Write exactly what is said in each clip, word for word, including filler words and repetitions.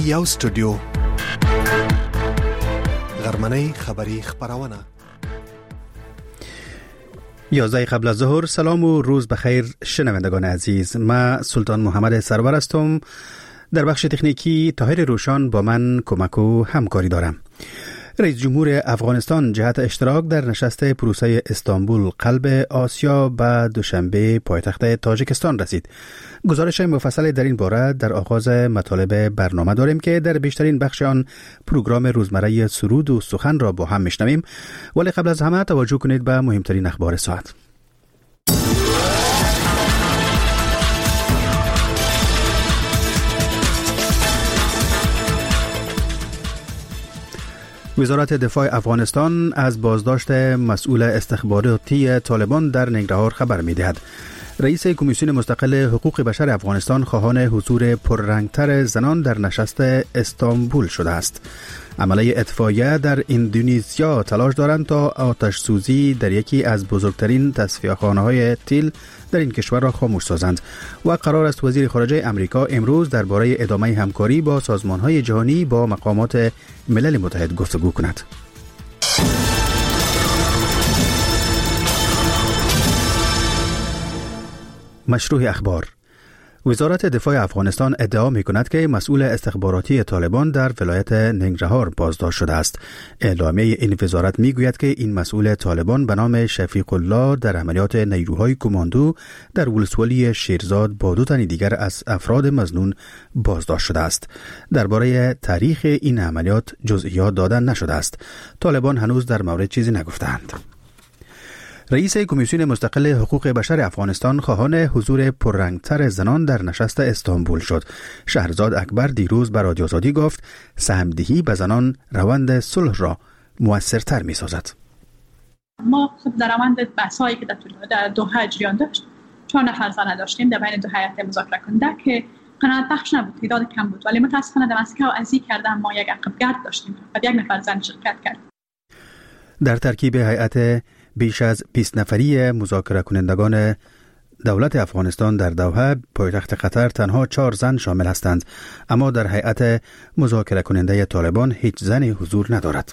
یو استودیو غرمنۍ خبری خبرونه یازده قبل از ظهر. سلام و روز بخیر شنوندگان عزیز. من سلطان محمد سرور هستم. در بخش تکنیکی طاهر روشان با من کمک و همکاری دارم. رئیس جمهور افغانستان جهت اشتراک در نشست پروسه استانبول قلب آسیا به دوشنبه پایتخت تاجیکستان رسید. گزارش مفصل در این باره در آغاز مطالب برنامه داریم که در بیشترین بخش آن پروگرام روزمره سرود و سخن را با هم میشنویم، ولی قبل از همه توجه کنید به مهمترین اخبار ساعت. وزارت دفاع افغانستان از بازداشت مسئول استخباراتی طالبان در ننگرهار خبر می‌دهد. رئیس کمیسیون مستقل حقوق بشر افغانستان خواهان حضور پررنگتر زنان در نشست استانبول شده است. عمله اطفائیه در اندونزیا تلاش دارند تا آتش سوزی در یکی از بزرگترین تصفیه‌خانه‌های تیل در این کشور را خاموش سازند و قرار است وزیر خارجه امریکا امروز درباره ادامه همکاری با سازمان‌های جهانی با مقامات ملل متحد گفتگو کند. مشروع اخبار. وزارت دفاع افغانستان ادعا می کند که مسئول استخباراتی طالبان در ولایت ننگرهار بازداشت شده است. اعلامیه این وزارت می گوید که این مسئول طالبان به نام شفیق الله در عملیات نیروهای کماندو در ولسوالی شیرزاد با دو تن دیگر از افراد مظنون بازداشت شده است. درباره تاریخ این عملیات جزئیات دادن نشده است. طالبان هنوز در مورد چیزی نگفتند. رئیس کمیسیون مستقل حقوق بشر افغانستان خواهان حضور پررنگتر زنان در نشست استانبول شد. شهرزاد اکبر دیروز به رادیو آزادی گفت سهمدهی به زنان روند صلح را موثرتر می سازد. ما خب در روند بحث‌هایی که در دوحه جریان داشت چهار نفر زن داشتیم در بین دو هیئت مذاکره کننده که قناعت بخش نبود، تعداد کم بود، ولی متاسفانه در مسکو از این کردن ما یک عقبگرد داشتیم و یک نفر زن شرکت کرد. در ترکیب هیئت بیش از بیست نفری مذاکره کنندگان دولت افغانستان در دوحه پایتخت قطر تنها چهار زن شامل هستند، اما در هیئت مذاکره کننده طالبان هیچ زنی حضور ندارد.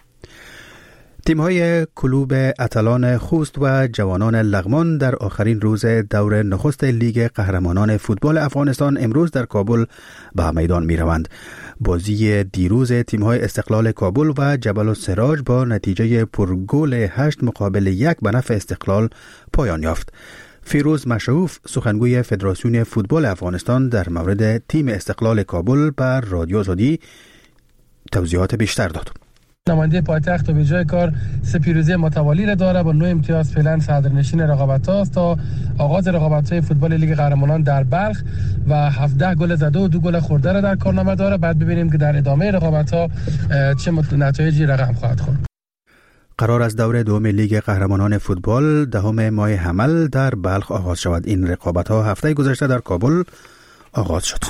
تیم‌های کلوب اتلان خوست و جوانان لغمان در آخرین روز دور نخست لیگ قهرمانان فوتبال افغانستان امروز در کابل به میدان می‌روند. بازی دیروز تیم‌های استقلال کابل و جبل السراج با نتیجه پرگل هشت مقابل یک به نفع استقلال پایان یافت. فیروز مشعوف سخنگوی فدراسیون فوتبال افغانستان در مورد تیم استقلال کابل بر رادیو آزادی توضیحات بیشتر داد. نماینده پایتخت به جای کار سه پیروزی متوالی را داره با نه امتیاز فعلا صدرنشین رقابت‌ها است تا آغاز رقابت‌های فوتبال لیگ قهرمانان در بلخ و هفده گل زده و دو گل خورده را در کارنامه داره. بعد ببینیم که در ادامه رقابت‌ها چه نتایجی رقم خواهد خورد. قرار است دور دوم لیگ قهرمانان فوتبال دهم ماه حمل در بلخ آغاز شود. این رقابت‌ها هفته گذشته در کابل آغاز شد.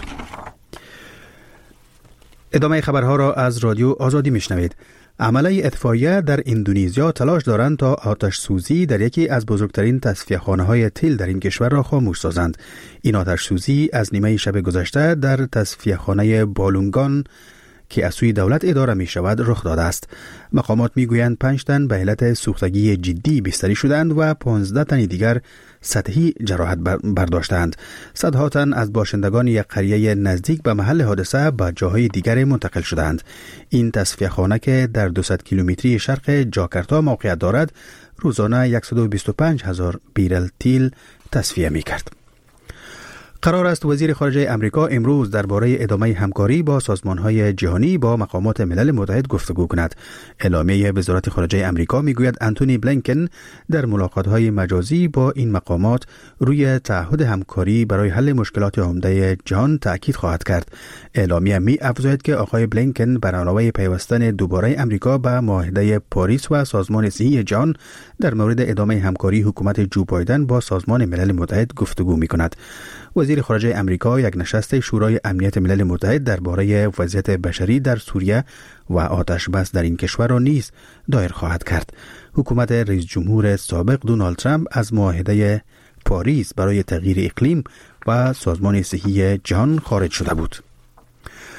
ادامه خبرها را از رادیو آزادی میشنوید. عمله اطفائیه در اندونزیا تلاش دارند تا آتش سوزی در یکی از بزرگترین تصفیه‌خانه‌های تیل در این کشور را خاموش سازند. این آتش سوزی از نیمه شب گذشته در تصفیه‌خانه بالونگان که از سوی دولت اداره می شود رخ داده است. مقامات می گویند پنج تن به علت سوختگی جدی بستری شدند و پانزده تن دیگر سطحی جراحت برداشتند. صدها تن از باشندگان یک قریه نزدیک به محل حادثه به جاهای دیگر منتقل شدند. این تصفیه خانه که در دویست کیلومتری شرق جاکارتا موقعیت دارد روزانه صد و بیست و پنج هزار بیرل تیل تصفیه می کرد. قرار است وزیر خارجه امریکا امروز درباره ادامه همکاری با سازمان‌های جهانی با مقامات ملل متحد گفتگو کند. اعلامیه وزارت خارجه امریکا میگوید انتونی بلینکن در ملاقات‌های مجازی با این مقامات روی تعهد همکاری برای حل مشکلات عمده جهان تاکید خواهد کرد. اعلامیه می‌افزاید که آقای بلینکن بر علاوه پیوستن دوباره امریکا به معاهده پاریس و سازمان صحی جهان در مورد ادامه همکاری حکومت جو بایدن با سازمان ملل متحد گفتگو می‌کند. وزیر خارجه امریکا یک نشست شورای امنیت ملل متحد درباره وضعیت بشری در سوریه و آتش بس در این کشور را نیز دایر خواهد کرد. حکومت رئیس جمهور سابق دونالد ترامپ از معاهده پاریس برای تغییر اقلیم و سازمان صحی جهان خارج شده بود.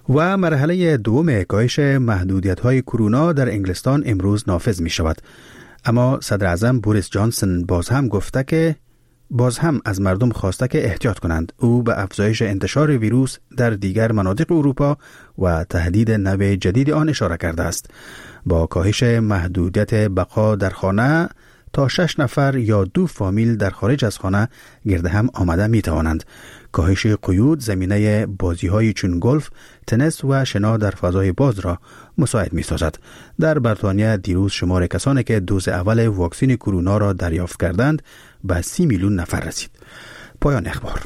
و مرحله دوم کاهش محدودیت‌های کرونا در انگلستان امروز نافذ می شود. اما صدر اعظم بوریس جانسون باز هم گفته که باز هم از مردم خواسته که احتیاط کنند. او به افزایش انتشار ویروس در دیگر مناطق اروپا و تهدید نوع جدید آن اشاره کرده است. با کاهش محدودیت بقا در خانه تا شش نفر یا دو فامیل در خارج از خانه گرد هم آمده می توانند. کاهش قیود زمینه بازی های چون گلف، تنیس و شنا در فضای باز را مساعد می سازد. در بریتانیا دیروز شمار کسانی که دوز اول واکسن کرونا را دریافت کردند به سی میلیون نفر رسید. پایان اخبار.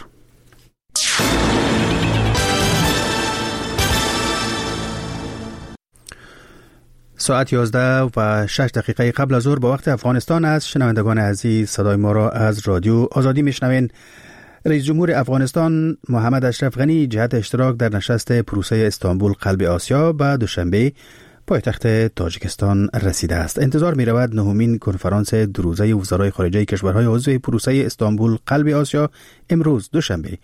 ساعت یازده و شش دقیقه قبل از ظهر با وقت افغانستان است. شنوندگان عزیز، صدای ما را از رادیو آزادی میشنوین. رئیس جمهور افغانستان محمد اشرف غنی جهت اشتراک در نشست پروسه استانبول قلب آسیا به دوشنبه پایتخت تاجیکستان رسیده است. انتظار می رود نهمین کنفرانس دو روزه وزرای خارجه کشورهای عضو پروسه استانبول قلب آسیا امروز دوشنبه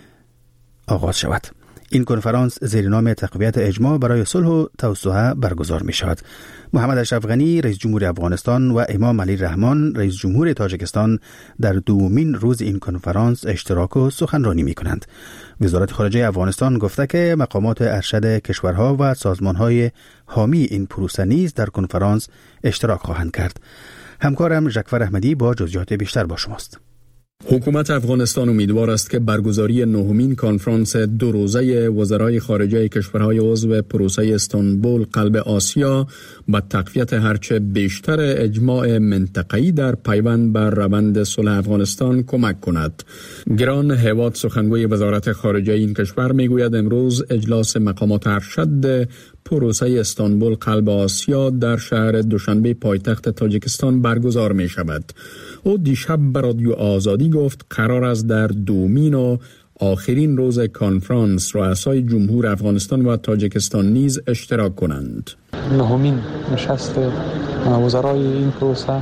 آغاز شود. این کنفرانس زیر نام تقویت اجماع برای صلح و توسعه برگزار می شود. محمد اشرف غنی رئیس جمهور افغانستان و امام علی رحمان رئیس جمهور تاجیکستان در دومین روز این کنفرانس اشتراک و سخنرانی می کنند. وزارت خارجه افغانستان گفته که مقامات ارشد کشورها و سازمانهای حامی این پروسه نیز در کنفرانس اشتراک خواهند کرد. همکارم ژکفر احمدی با جزئیات بیشتر با شماست. حکومت افغانستان امیدوار است که برگزاری نهمین کنفرانس دو روزه وزرای خارجه کشورهای عضو پروسه استانبول قلب آسیا به تقویت هرچه بیشتر اجماع منطقه‌ای در پیوند بر روند صلح افغانستان کمک کند. گران هیواد سخنگوی وزارت خارجه این کشور میگوید امروز اجلاس مقامات ارشد پروسه استانبول قلب آسیا در شهر دوشنبه پایتخت تاجیکستان برگزار می شود. او دیشب به رادیو آزادی گفت قرار است در دومین و آخرین روز کنفرانس رؤسای جمهور افغانستان و تاجیکستان نیز اشتراک کنند. نهمین نشست وزرای این پروسه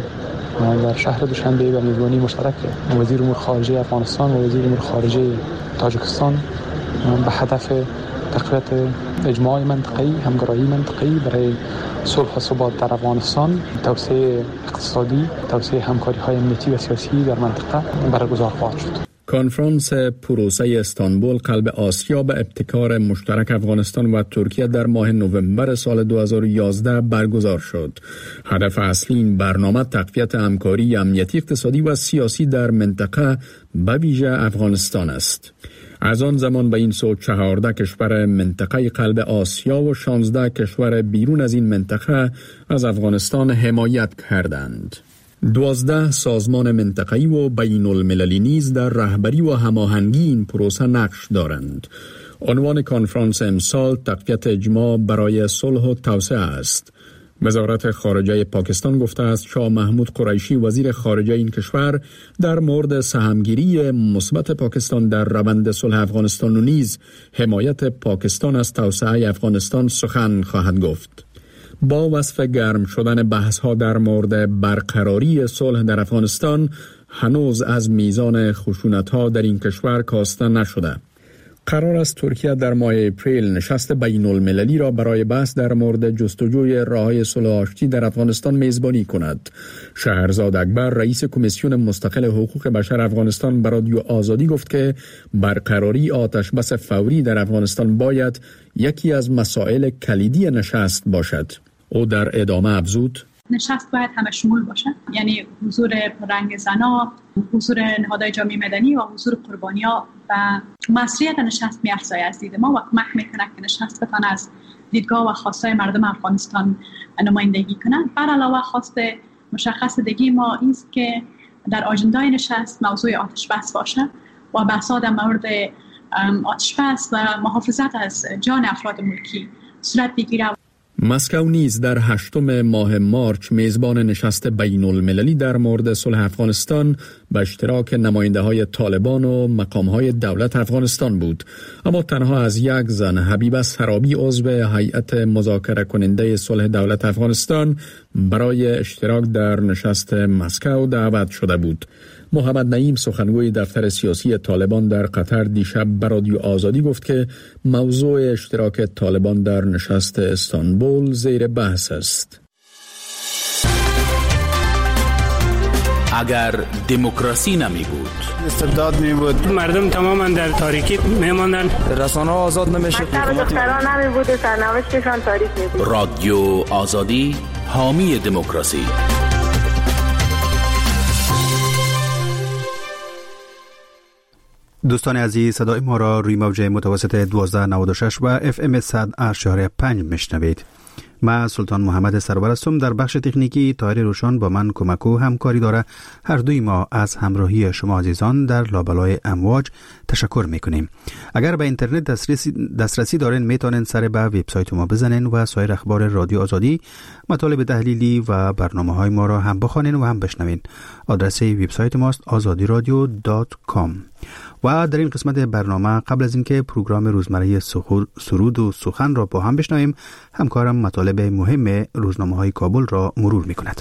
در شهر دوشنبه به میزبانی مشترک وزیر امور خارجه افغانستان و وزیر امور خارجه تاجیکستان به هدف تقویت اجماع منطقه‌ای، همکاری منطقه‌ای برای صلح و ثبات در افغانستان، توسعه اقتصادی، توسعه همکاری‌های امنیتی و سیاسی در منطقه برگزار خواهد شد. کنفرانس پروسه استانبول قلب آسیا به ابتکار مشترک افغانستان و ترکیه در ماه نوامبر سال دو هزار و یازده برگزار شد. هدف اصلی این برنامه تقویت همکاری امنیتی، اقتصادی و سیاسی در منطقه به ویژه افغانستان است. از آن زمان به این سو چهارده کشور منطقه قلب آسیا و شانزده کشور بیرون از این منطقه از افغانستان حمایت کردند. دوازده سازمان منطقه‌ای و بین المللی نیز در رهبری و هماهنگی این پروسه نقش دارند. عنوان کنفرانس امسال تقویت اجماع برای صلح و توسعه است. وزارت خارجه پاکستان گفته است شاه محمود قریشی وزیر خارجه این کشور در مورد سهمگیری مثبت پاکستان در روند صلح افغانستان و نیز حمایت پاکستان از توسعه افغانستان سخن خواهد گفت. با وصف گرم شدن بحث‌ها در مورد برقراری صلح در افغانستان هنوز از میزان خشونت‌ها در این کشور کاسته نشده. قرار است ترکیه در ماه اپریل نشست بین المللی را برای بحث در مورد جستجوی راه‌های صلح آشتی در افغانستان میزبانی کند. شهرزاد اکبر رئیس کمیسیون مستقل حقوق بشر افغانستان به رادیو آزادی گفت که برقراری آتش بس فوری در افغانستان باید یکی از مسائل کلیدی نشست باشد. او در ادامه افزود: نشست باید همه شمول باشه، یعنی حضور رنگ زنا، حضور نهادهای جامعه مدنی و حضور قربانی‌ها و مسئولیت نشست می‌افزاید از دید ما و کمک می‌کنه که نشست بتونه از دیدگاه و خواستای مردم افغانستان نمایندگی کنه. بر علاوه خواست مشخص دیگه ما این است که در آجندای نشست موضوع آتش بس باشه و بحث‌ها در مورد آتش بس و محافظت از جان افراد ملکی صورت بگیره. مسکو نیز در هشتم ماه مارچ میزبان نشست بین المللی در مورد صلح افغانستان به اشتراک نماینده های طالبان و مقام های دولت افغانستان بود، اما تنها از یک زن، حبیبه سرابی عضو هیئت مذاکره کننده صلح دولت افغانستان برای اشتراک در نشست مسکو دعوت شده بود. محمد نعیم سخنگوی دفتر سیاسی طالبان در قطر دیشب به رادیو آزادی گفت که موضوع اشتراک طالبان در نشست استانبول زیر بحث است. اگر دموکراسی نمی بود، استبداد می بود، مردم تماما در تاریکی می ماندن، رسانه آزاد نمیشد، دختران نمی بود و سرنوشتشان تاریک می بود. رادیو آزادی حامی دموکراسی. دوستان عزیز، صدای ما را روی موج متوسط دوازده نود و شش و اف ام صد اشاره پنج میشنوید. من سلطان محمد سرور هستم. در بخش تکنیکی طاهر روشن با من کمک و همکاری داره. هر دوی ما از همراهی شما عزیزان در لابلای امواج تشکر میکنیم. اگر به اینترنت دسترسی, دسترسی دارین میتونین سر به وبسایت ما بزنین و سایر اخبار رادیو آزادی، مطالب تحلیلی و برنامه های ما را هم بخوانین و هم بشنوین. آدرس وبسایت ماست آزادی رادیو دات کام. و در این قسمت برنامه قبل از اینکه پروگرام روزمره سرود و سخن را با هم بشنویم، همکارم مطالب مهم روزنامه‌های کابل را مرور می‌کند.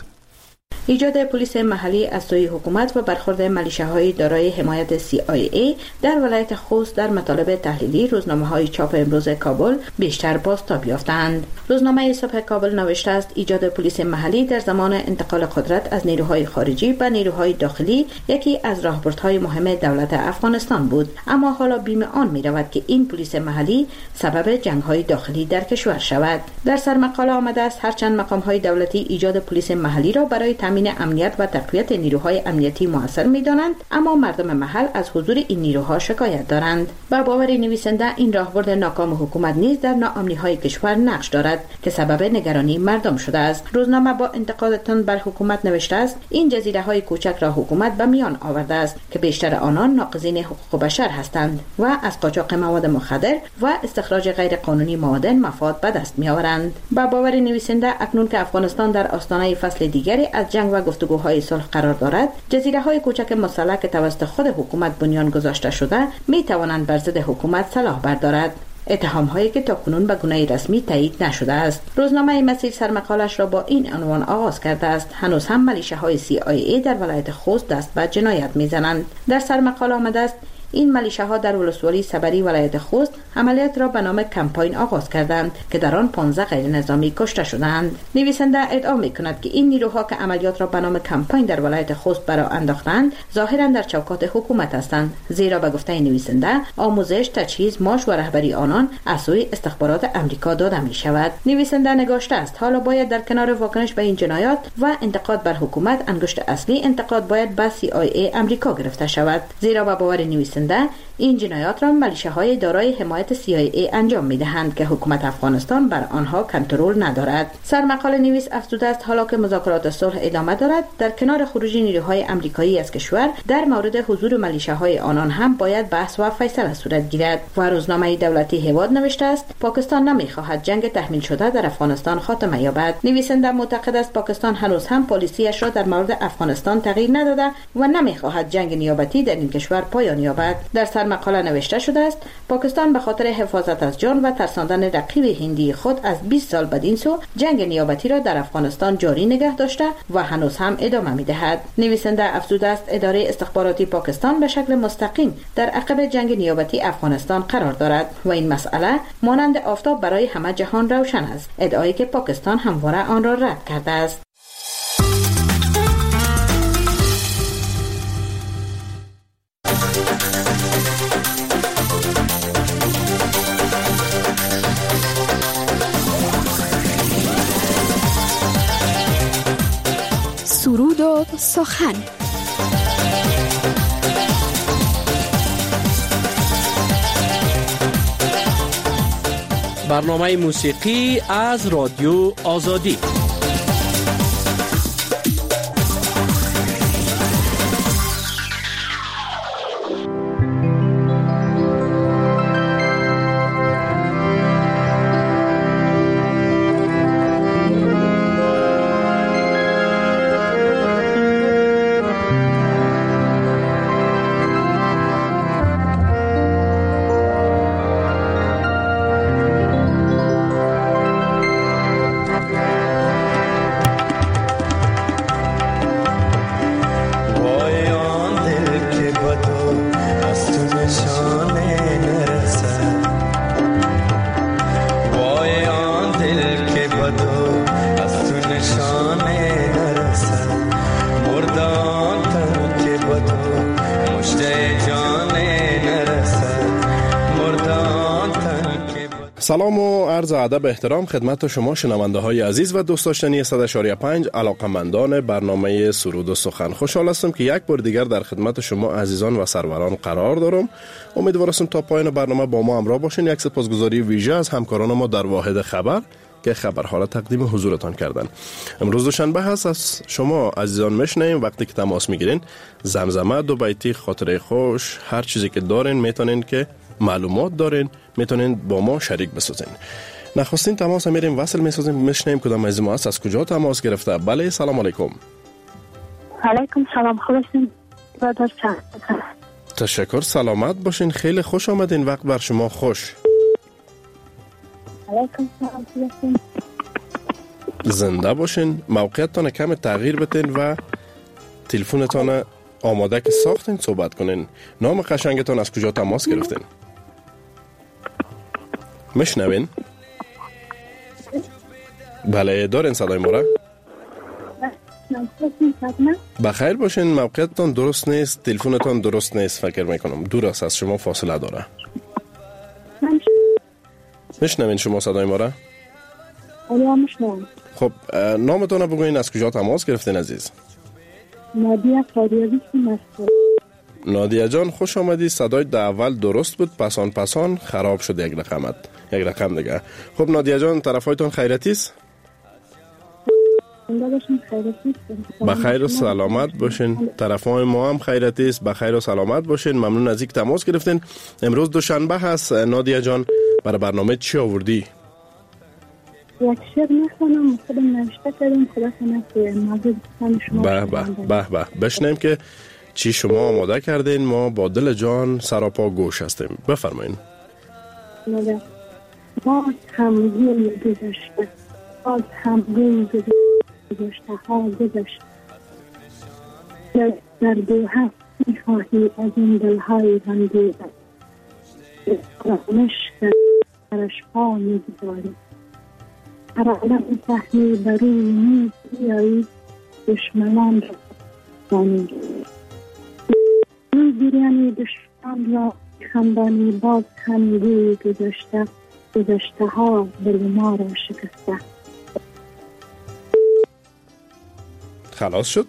ایجاد پلیس محلی از سوی حکومت و برخورد ملیشه‌های دارای حمایت سی آی ای در ولایت خوست در مطالب تحلیلی روزنامه‌های چاپ امروز کابل بیشتر بازتاب یافتند. روزنامه صبح کابل نوشته است ایجاد پلیس محلی در زمان انتقال قدرت از نیروهای خارجی به نیروهای داخلی یکی از راهبردهای مهم دولت افغانستان بود، اما حالا بیم آن می‌رود که این پلیس محلی سبب جنگ‌های داخلی در کشور شود. در سرمقاله آمده است هرچند مقام‌های دولتی ایجاد پلیس محلی را برای تامین امنیت و تقویت نیروهای امنیتی موثر می‌دانند، اما مردم محل از حضور این نیروها شکایت دارند. با باور نویسنده این راهبرد ناکام حکومت نیز در ناامنی‌های کشور نقش دارد که سبب نگرانی مردم شده است. روزنامه با انتقاداتان بر حکومت نوشته است این جزیره‌های کوچک را حکومت به میان آورده است که بیشتر آنان ناقضین حقوق بشر هستند و از قاچاق مواد مخدر و استخراج غیر قانونی معادن مفاد به دست می‌آورند. با باور نویسنده اکنون که افغانستان در آستانه فصل دیگری از جنگ و گفتگوهای صلح قرار دارد، جزیره‌های کوچک مسلح که توسط خود حکومت بنیان گذاشته شده می توانند بر ضد حکومت سلاح بردارد. اتهام‌هایی که تاکنون به گونه رسمی تایید نشده است. روزنامه مسیر سرمقالش را با این عنوان آغاز کرده است: هنوز هم ملیشه‌های سی آی ای در ولایت خوست دست به جنایت می‌زنند. در سرمقاله آمده است این ملیشه‌ها در ولسوالی صبری ولایت خوست عملیات را به نام کمپاین آغاز کردند که در آن پانزده غیر نظامی کشته شدند. نویسنده ادعا می‌کند که این نیروها که عملیات را به نام کمپاین در ولایت خوست برآ انداختند ظاهراً در چوکات حکومت هستند، زیرا به گفته نویسنده آموزش، تجهیز، معاش و رهبری آنان از سوی استخبارات آمریکا داده می‌شود. نویسنده نگاشته است حالا باید در کنار واکنش به این جنایات و انتقاد بر حکومت، انگشت اصلی انتقاد باید به سی آی ای آمریکا گرفته شود، زیرا به باور نویسنده این جنایات را ملیشه‌های دارای حمایت سی آی ای انجام می‌دهند که حکومت افغانستان بر آنها کنترل ندارد. سرمقاله نویس افزوده است حالا که مذاکرات صلح ادامه دارد، در کنار خروج نیروهای آمریکایی از کشور در مورد حضور ملیشه‌های آنان هم باید بحث و فیصله صورت گیرد. و روزنامه دولتی هواد نوشته است پاکستان نمی‌خواهد جنگ تحمیل شده در افغانستان خاتمه یابد. نویسنده معتقد است پاکستان هنوز هم پالیسیش را در مورد افغانستان تغییر نداده و نمی‌خواهد جنگ نیابتی در این کشور پایان یابد. در سرمقاله نوشته شده است پاکستان به خاطر حفاظت از جان و ترساندن رقیب هندی خود از بیست سال بدین سو جنگ نیابتی را در افغانستان جاری نگه داشته و هنوز هم ادامه می‌دهد. نویسنده افزوده است اداره استخباراتی پاکستان به شکل مستقیم در عقب جنگ نیابتی افغانستان قرار دارد و این مسئله مانند آفتاب برای همه جهان روشن است، ادعایی که پاکستان همواره آن را رد کرده است. سرود و سخن. برنامه موسیقی از رادیو آزادی. مشته جان نرسد مردان تن که سلام و عرض ادب احترام خدمت شما شنونده های عزیز و دوست داشتنی صد و شش و پنج علاقمندان برنامه سرود و سخن. خوشحال هستم که یک بار دیگر در خدمت شما عزیزان و سروران قرار دارم. امیدوارم تا پایان برنامه با ما همراه باشین. یک سپاسگزاری ویژه از همکاران ما در واحد خبر که خبرها را تقدیم حضورتان کردن. امروز دوشنبه هست. از شما عزیزان میشنیم وقتی که تماس میگیرین زمزمه، دو بیتی، خاطره خوش، هر چیزی که دارین میتونین که معلومات دارین میتونین با ما شریک بسازین. نخستین تماس میریم وصل میسازیم میشنیم کدام از ما است از کجا تماس گرفته. بله سلام علیکم. علیکم سلام، خوبین؟ تشکر، سلامت باشین. خیلی خوش آمدین. وقت بر شما خوش. علیکم سلام، خوبین؟ زنده باشین. موقعیتتان کم تغییر بتین و تلفنتان آماده که ساختین صحبت کنین. نام قشنگتان از کجا تماس گرفتین؟ مشنوین؟ بله دارین صدای ما را؟ بخیر باشین. موقعیتتان درست نیست، تلفنتان درست نیست فکر میکنم. دور است از شما، فاصله داره. مشنوین شما صدای ما را؟ خب نامتان بگوین، از کجا تماس گرفتین عزیز؟ نادیه فاریابی هستم. نادیه جان خوش آمدی. صدای در اول درست بود، پسان پسان خراب شد یک رقمت یک رقم دیگه. خب نادیه جان طرفایتون خیرتی است؟ بخیر و سلامت باشین. طرفای ما هم خیرتی است. بخیر و سلامت باشین. ممنون از اینکه تماس گرفتین. امروز دوشنبه هست. نادیه جان برای برنامه چی آوردی؟ یک شعر میخونم، خودم نوشته کردم. خدا کنه که موضوع بسان شما به به به به بشنیم که چی شما آماده کردین. ما با دل جان سراپا گوش هستیم. بفرمایین. باز هم گل گذشته، باز هم گل گذشته ها گذشته، در دو هفت میخواهی از این دلهای رنگیده مشک درش پا میگذاری. هر عالم فهمی بروی نیز بیایی دشمنان را بانی میگیرانی دشمن را خندانی. باز هم گوی گذشته، گذشته ها دل ما را شکسته. خلاص شد؟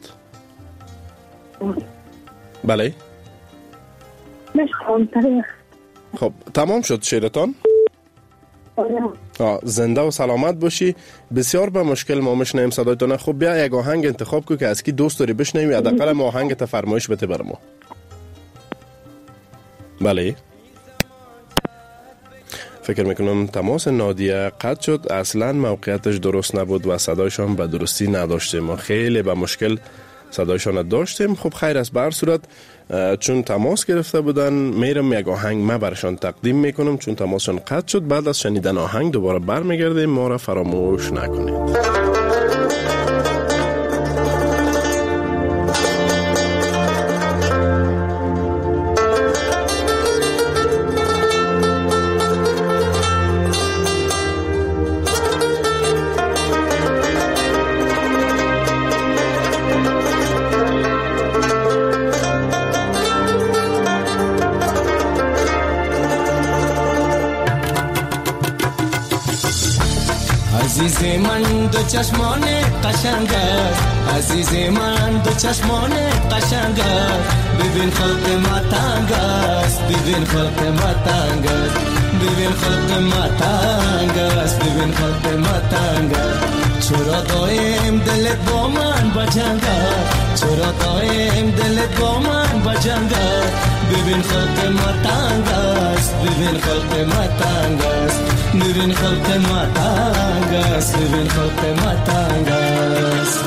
بله مشخوام تاریخ. خب تمام شد شعرتان؟ آه زنده و سلامت باشی. بسیار به مشکل ما مشنیم صدایتان. خب بیا یک آهنگ انتخاب کو که از کی دوست داری بشنیم. حداقل ما آهنگ تا فرمایش بده بر ما. بله فکر میکنم تماس نادیه قطع شد. اصلا موقعیتش درست نبود و صدایشان به درستی نداشتیم. ما خیلی به مشکل صدایشان داشتیم. خب خیر است. به هر صورت چون تماس گرفته بودن میرم یک آهنگ ما برشان تقدیم میکنم. چون تماسشان قطع شد، بعد از شنیدن آهنگ دوباره برمیگردیم. ما را فراموش نکنید. عزیز من دو چشمان قشنگ است، عزیز من دو چشمان قشنگ است. ببین خلق ما تنگ است، ببین خلق ما تنگ است، ببین خلق ما تنگ است، ببین خلق ما تنگ است. چرا دایم دلت با من بجنگ است، چرا دایم دلت با من بجنگ است. ببین خلق ما تنگ است، ببین خلق ما تنگ است، ببین خلق ما تنگ است، ببین خلق ما تنگ است.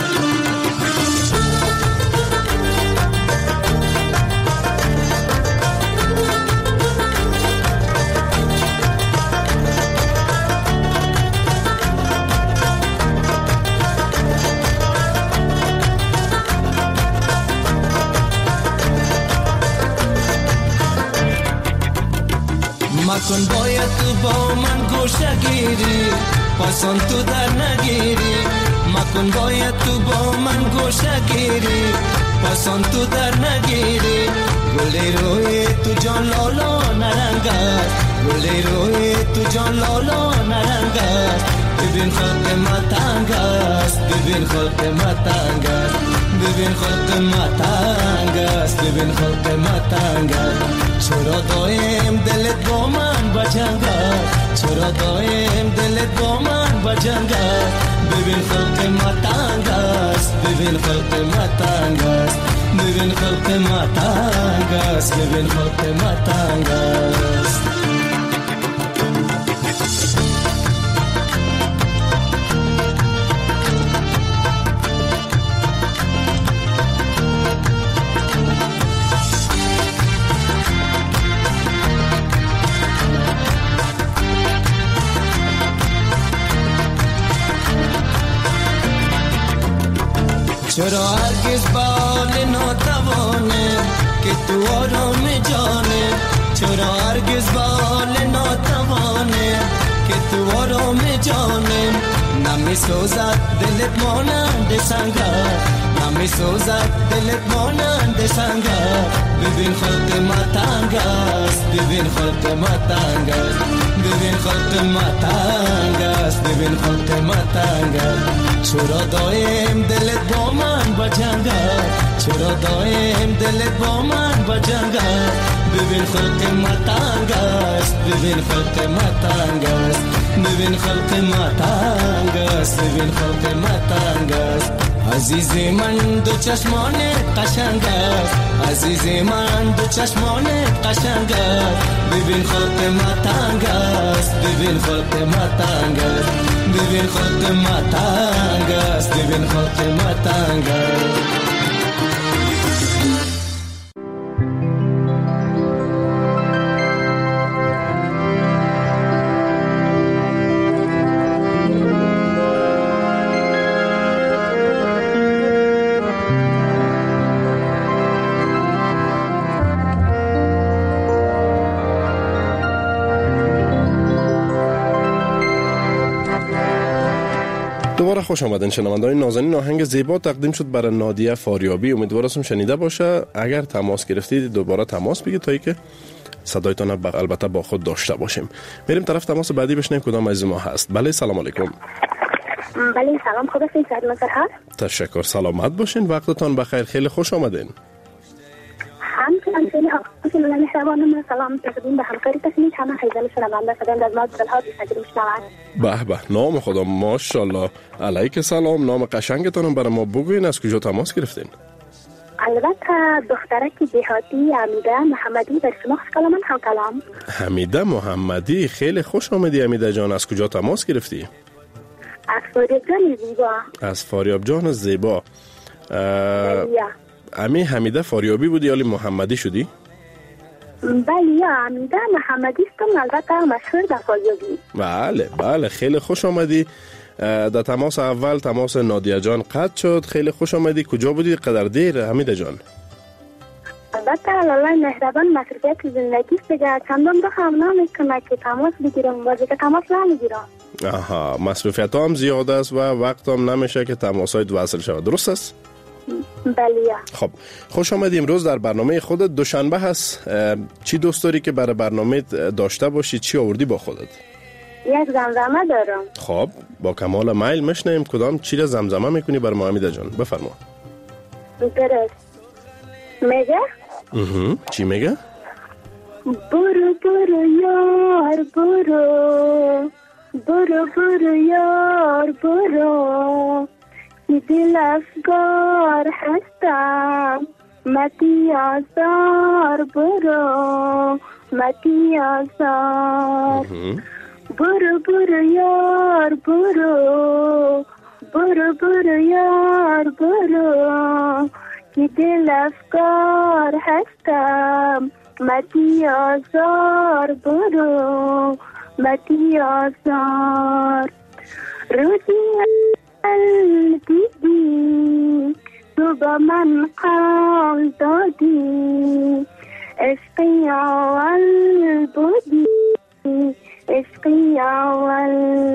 مکن باید تو با من گوشه گیری، پسان تو در نگیری. مکن باید تو با من گوشه گیری، پسان تو در نگیری. گلی روی تو جان لالا نرنگ است گلی روی تو جان لالا نرنگ است ببین خلق ما تنگ است ببین خلق ما تنگ است ببین خلق ما تنگ است ببین خلق ما تنگ است چرا دایم دلت با من بجنگ است چرا دایم دلت با من بجنگ است ببین خلق ما تنگ است ببین خلق ما تنگ است ببین خلق ما تنگ است ببین خلق ما تنگ است چرا هرگز بال ناتوانه که تو آرام جانه چرا هرگز بال ناتوانه که تو آرام جانه نمی سوزد دلت مانند سنگر نمی سوزد دلت مانند سنگر ببین خلق ما تنگ است ببین خلق ما تنگ است ببین خلق ما تنگ است ببین خلق ما تنگ است چرا دایم دلت با من بجنگ است چرا دایم دلت با من بجنگ است ببین خلق ما تنگ است ببین خلق ما تنگ است ببین خلق ما تنگ است ببین خلق ما تنگ است عزیز من دو چشمان قشنگ است عزیز من دو چشمان قشنگ است ببین خلق ما تنگ است ببین خلق ما تنگ است ببین خلق ما تنگ است ببین خلق ما تنگ است دوباره خوش آمدین شنوندگان نازنین. آهنگ زیبا تقدیم شد برای نادیه فاریابی. امیدوارم شنیده باشه. اگر تماس گرفتید دوباره تماس بگید تا اینکه صدایتان البته با خود داشته باشیم. میریم طرف تماس بعدی بشنویم کدام عزیز ما هست. بله سلام علیکم. بله سلام، خوب هستین؟ سعید مسرحت. تشکر، سلامت باشین. وقتتان بخیر، خیلی خوش آمدین. همچنان خیلی آقای مهربانم سلام تقدیم به همکاری تکنیک همه حیزل شنونده شدند از ما دلها بی‌فکر میشنوند. به به، نام خدا ماشاءالله. علیک سلام. نام قشنگتون برای ما بگوین. از کجا تماس گرفتین؟ البته دخترک دیهاتی حمیده محمدی در شما خوش کلام هم کلام. حمیده محمدی، خیلی خوش آمدی حمیده جان. از کجا تماس گرفتی؟ از فاریاب جان زیبا. از فاریاب جان زیبا. امی حمیده فاریابی بودی یا محمدی شدی؟ بله یا حمیده محمدی استم، البته مشهور در فاریابی. بله بله، خیلی خوش آمدی. در تماس اول تماس نادیه جان قطع شد. خیلی خوش آمدی. کجا بودی قدر دیر حمیده جان؟ البته الله مهربان مصرفیت زندگی دیگه چندان بخوام نمیکنه که تماس بگیرم، بازی که تماس نمیگیرم. آها، مصرفیت هم زیاد است و وقت هم نمیشه که تماس های وصل شود. درست است؟ بله. خب خوش آمدی. امروز در برنامه خودت دوشنبه هست. چی دوست داری که برای برنامه داشته باشی؟ چی آوردی با خودت؟ یک زمزمه دارم. خب با کمال میل مشنیم. کدام چی را زمزمه میکنی برای ما حمیده جان؟ بفرما. درست میگه؟ اها، چی میگه؟ برو برو یار برو، برو برو یار برو، دل افگار هستم متی آزار، برو متی آزار، برو برو یار برو، برو برو یار برو، که دل افگار هستم متی آزار، برو متی آزار. روزی دیدی تو با من قول دادی، عشقی اول بودی عشقی اول،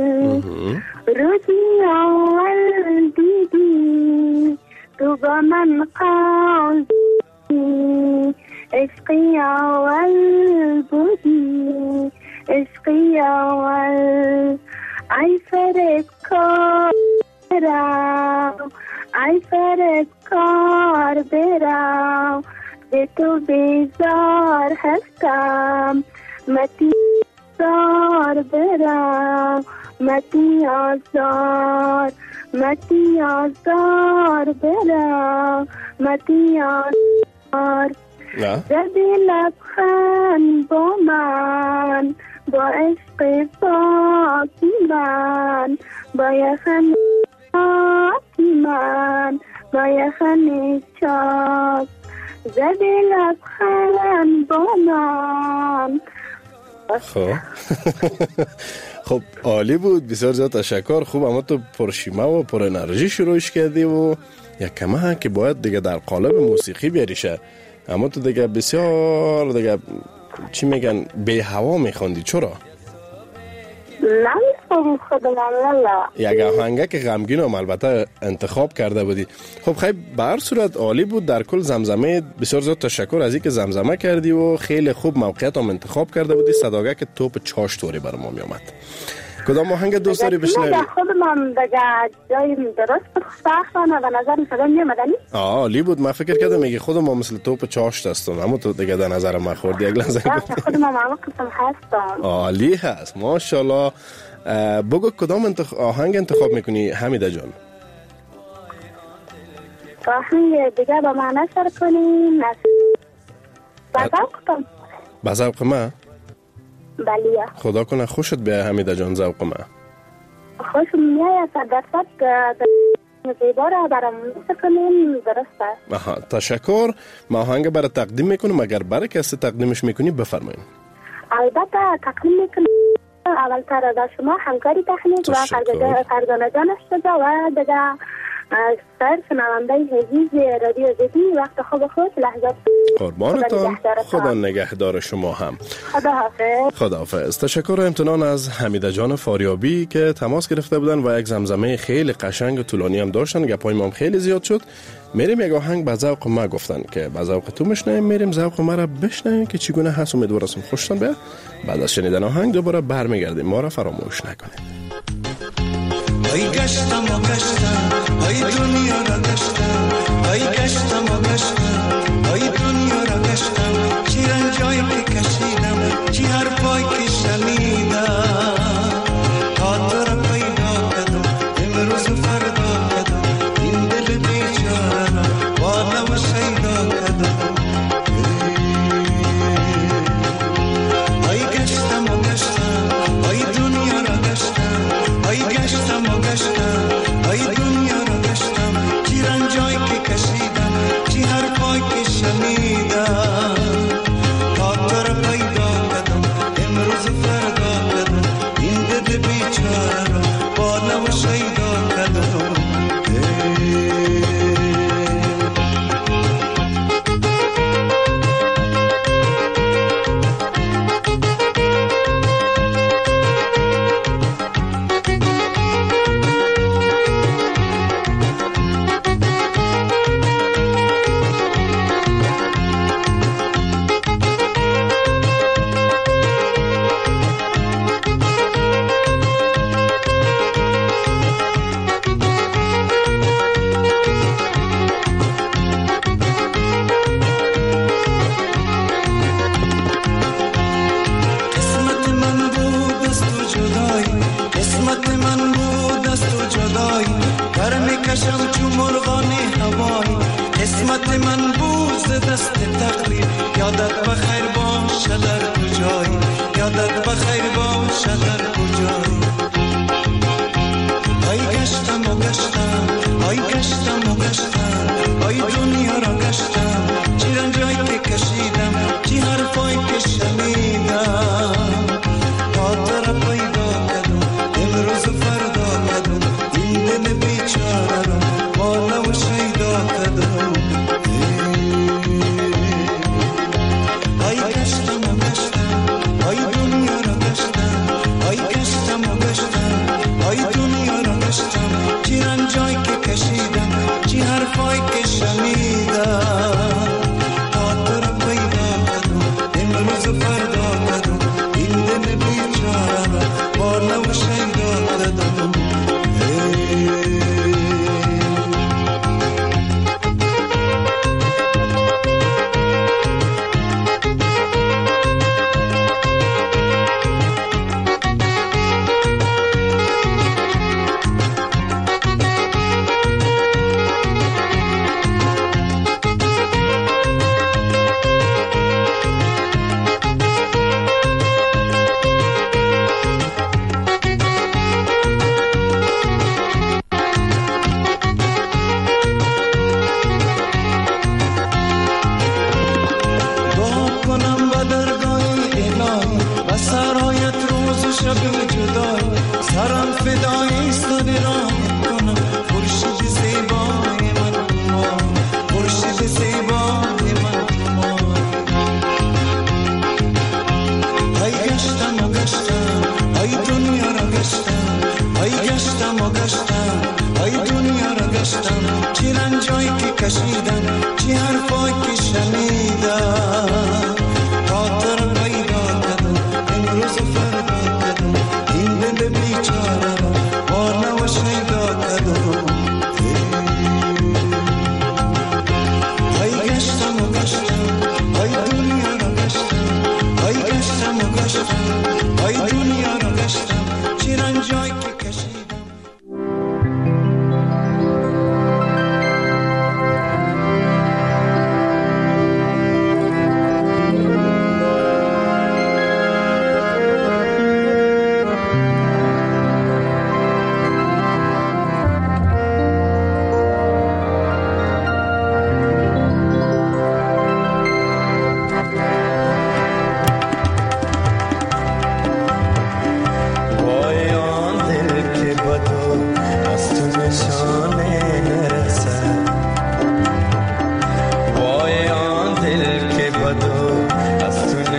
روزی اول دیدی تو با من قول دادی، عشقی اول بودی، عشقی اول. ای فرد کار برم، ای فرد کار برم، به تو بیزار هستم. متی آزار برم، متی آزار، متی آزار برم، متی آزار. زدی لبخند با من، با عشق پاکی من، با یخن پاکی من، با یخن چاک. زدی لبخند با من. خب خب عالی بود، بسیار زیاد تشکر. خوب، اما تو پرشیمه و پر انرژی شروعش کردی و یک کمه که باید دیگه در قالب موسیقی بیاریشه، اما تو دیگه بسیار دیگه چی میگن به هوا میخوندی. چرا؟ نمیخوام خودم الله. یک آهنگه که غمگین هم البته انتخاب کرده بودی. خب خیلی به هر صورت عالی بود. در کل زمزمه بسیار زیاد تشکر از اینکه زمزمه کردی و خیلی خوب موقعیت هم انتخاب کرده بودی. صداگه که توپ چاش توری بر ما می آمد. کدام آهنگ دوست داری بشنوی؟ خودم هم دیگه جای درست بخوانه و نظر صدا میامدنی؟ آه عالی بود. من فکر کردم میگه خودم هم مثل توپ چاش دستم، اما تو دیگه در نظر من خوردی. یک لحظه خودم هم همه قسم هستم. عالی هست، ماشاءالله. بگو کدام انتخ... آهنگ انتخاب میکنی حمیده جان؟ آهنگ دیگه با من نشر کنیم. بذوق بذوق من؟ بله. خدا کنه خوشت بیایه حمیده جان ذوق من. خوشم میایه صد درصد. زیبا را برام نشر کنیم درسته. آها تشکر. ما آهنگ برای تقدیم میکنم، اگر برای کسی تقدیمش میکنی بفرمایید. البته تقدیم میکنم اول تر در شما همکاری تکنیک و فرزانه جانش شده و دیگه سر شنونده عزیز رادیو زدی وقت خوب خود لحظات قربانتان. خدا نگهدار شما هم. خدا حافظ. خدا حافظ. تشکر و امتنان از حمیده جان فاریابی که تماس گرفته بودن و یک زمزمه خیلی قشنگ و طولانی هم داشتن. گپای ما هم خیلی زیاد شد. میریم یک آهنگ به ذوق ما گفتن که به ذوق تو میشنویم. میریم ذوق ما را بشنویم که چگونه هست. امیدوارم خوشتون بیاد. بعد از شنیدن آهنگ دوباره برمیگردیم. ما را فراموش نکنید. ای گشتم و گشتم، ای دنیا را گشتم، ای گشتم و گشتم، ای دنیا را گشتم. چی رنجایی که کشیدم، چی هر پای که شنیدم، تا تو را پیدا کردم امروز و فردا کردم. این دل بیچاره را والا و شیدا کردم. ای گشتم و گشتم، ای دنیا را گشتم، ای گشتم و گشتم، ای دنیا را گشتم. چی رنجایی که کشیدم، چی هر پای که شنیدم، تا تو را پیدا کردم امروز فردا کردم. این دل بیچاره را بالا و شیدا کردم. I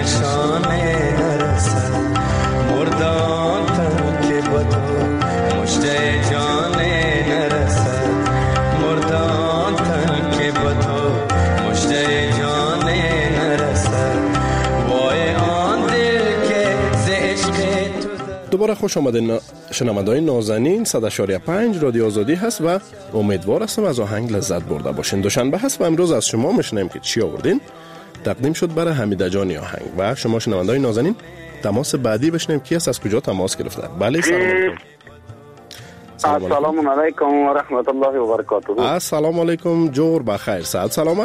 نشانه نرسد مردان تن که با تو مشته جانه نرسد مردان تن که با تو مشته جانه نرسد وای آن دل که ز عشق تو. دوباره خوش آمدین شنونده‌های نازنین. صد و شش و پنج رادیو آزادی هست و امیدوار هستم از آهنگ لذت برده باشین. دوشنبه هست و امروز از شما میشنیم که چی آوردین. تقدیم شد برای حمیده جانی آهنگ و شما شنونده‌های نازنین تماس بعدی بشنیم کی است، از کجا تماس گرفته. بله سلام علیکم. السلام علیکم و رحمت الله و برکاته. السلام علیکم، جور بخیر، صحت سلامت.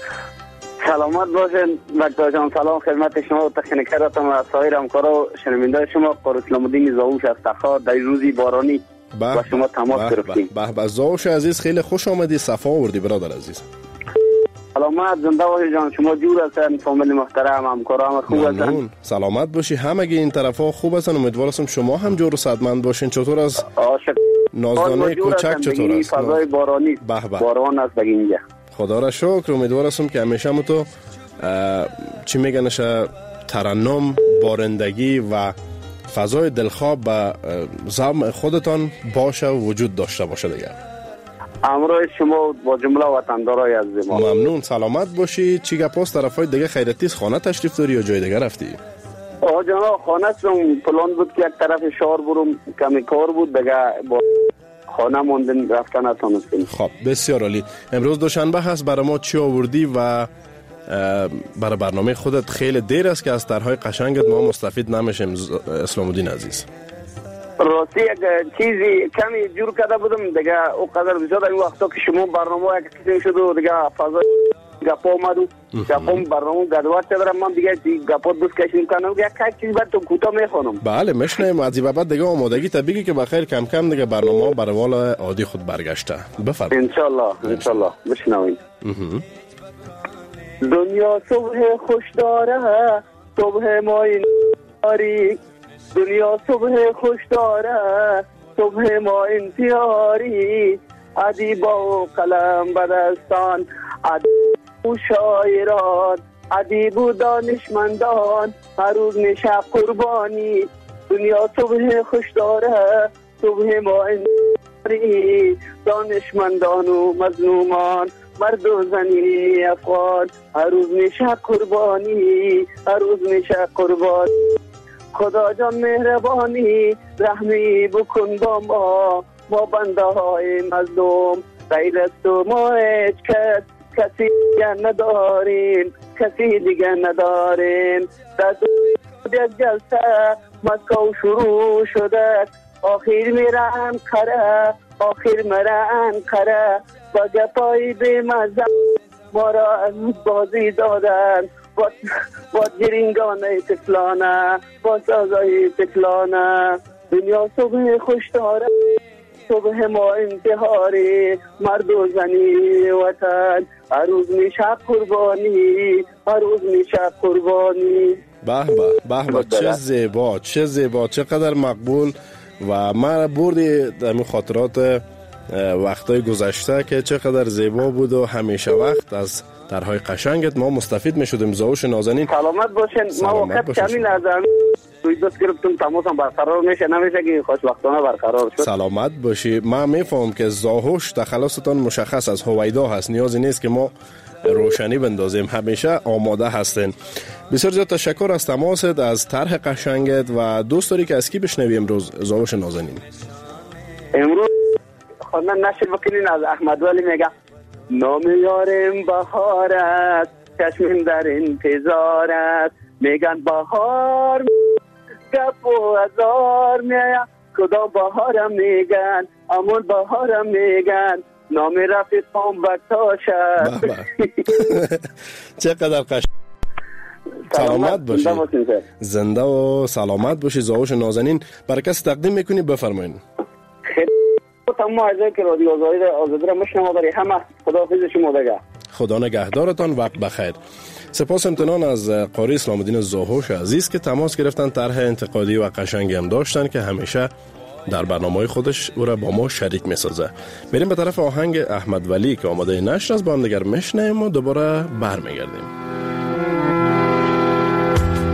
سلامت باشین دکتر جان. سلام خدمت شما و تکنیکراتون و سایر همکارا و شنونده شما. قاری اسلام الدین زاوش از تخار در روزی بارانی با شما تماس گرفتیم. به به زاوش عزیز خیلی خوش آمدی، صفا آوردی برادر عزیز. سلامت زنده باشی جان. شما جور هستن، فامیل محترم، همکارا هم خوب هستن. سلامت باشی، همگی این طرفا خوب هستن. امیدوارم شما هم جور و صحتمند باشین. چطور از نازدانه کوچک چطور است؟ فضای بارانی باران است دیگه اینجا. خدا را شکر. امیدوارم که همیشه هم تو چی میگنش ترنم، بارندگی و فضای دلخواه به زعم خودتان باشه و وجود داشته باشه دیگه. امروز شما با جمله وطندارای عزیز ما. ممنون، سلامت باشی. چی گپاست طرفای دیگه خیرتیست خانه تشریف داری یا جای دیگه رفتی؟ آقا جناب خانه سم پلان بود که یک طرف شهر برم، کمی کار بود دیگه با خانه موندن رفتن نتونستیم. خب بسیار عالی. امروز دوشنبه هست، برای ما چی آوردی و برای برنامه خودت خیلی دیر است که از طرحهای قشنگت ما مستفید نمیشیم اسلام الدین عزیز. راستی یک چیزی کمی جور کرده بودم دیگه او قدر بسیار این وقتا که شما برنامه یک چیزی شد و دیگه فضا گپا اومد و گپام برنامه گدوات دارم من دیگه گپا دوست کشیم کنم یک چیز بعد تو کوتاه میخونم. بله میشنیم. از این بعد دیگه آمادگی طبیعی که بخیر کم کم دیگه برنامه برای وال عادی خود برگشته. بفرمایید. ان شاء الله ان شاء الله بشنوید. دنیا صبح خوش داره، صبح ما این تاریک. دنیا صبح خوش داره، صبح ما انتیاری. ادیبا و قلم بدستان، ادیب و شاعران، ادیب و دانشمندان، هر روز میشه قربانی. دنیا صبح خوش داره، صبح ما انتیاری. دانشمندان و مظلومان، مرد و زنی افغان، هر روز میشه قربانی، هر روز میشه قربانی. خدا جان مهربانی رحمی بکن با ما، ما بنده های مظلوم. غیر از تو ما هیچ کس کسی دیگه نداریم، کسی دیگه نداریم. در دو جلسه مسکو شروع شده، آخر میرن کره، آخر میرن کره. با گپای بی مزه ما را از بازی دادن، با, با گرینگانه تفلانه، با سازای تفلانه. دنیا صبح خوش داره، صبح ما انتحاری. مرد و زنی وطن، هر روز میشه قربانی، هر روز میشه قربانی. به به به به، چه زیبا، چه زیبا، چقدر مقبول. و من بردی در این خاطرات وقتای گذشته که چقدر زیبا بود و همیشه وقت از طرحهای قشنگت ما مستفید میشدیم. زاوش نازنین سلامت باشین. ما وقت کمی نظر روی دوست گرفتم، تماسم برقرار میشه نمیشه که خوشبختانه برقرار شد. سلامت باشی. من میفهم که زاهوش تخلصتان مشخص از هویدا هست، نیازی نیست که ما روشنی بندازیم، همیشه آماده هستین. بسیار زیاد تشکر از تماست، از طرح قشنگت. و دوست داری که از کی بشنوی امروز زاوش نازنین؟ امروز خواندن نشر بکنین از احمد ولی میگه نام یارم بهار است، چشمم در انتظار است. میگن بهار گپ و هزار میاد، کدام بهارم میگن، امون بهارم میگن. نام رفیقم بکتاش است. چقدر قشنگ. سلامت باشی، زنده و سلامت باشی زاوش نازنین. برای کسی تقدیم میکنی بفرمایید. تمام اعضای که رادیو آزادی آزادی را میشنوم برای همه خداحافظ شما دیگه. خدا نگهدارتان، وقت بخیر. سپاس امتنان از قاری اسلام الدین زاهوش عزیز که تماس گرفتن، طرح انتقادی و قشنگی هم داشتن که همیشه در برنامه‌های خودش او را با ما شریک می‌سازه. بریم به طرف آهنگ احمد ولی که آماده نشر از با هم دیگر میشنویم و دوباره برمیگردیم.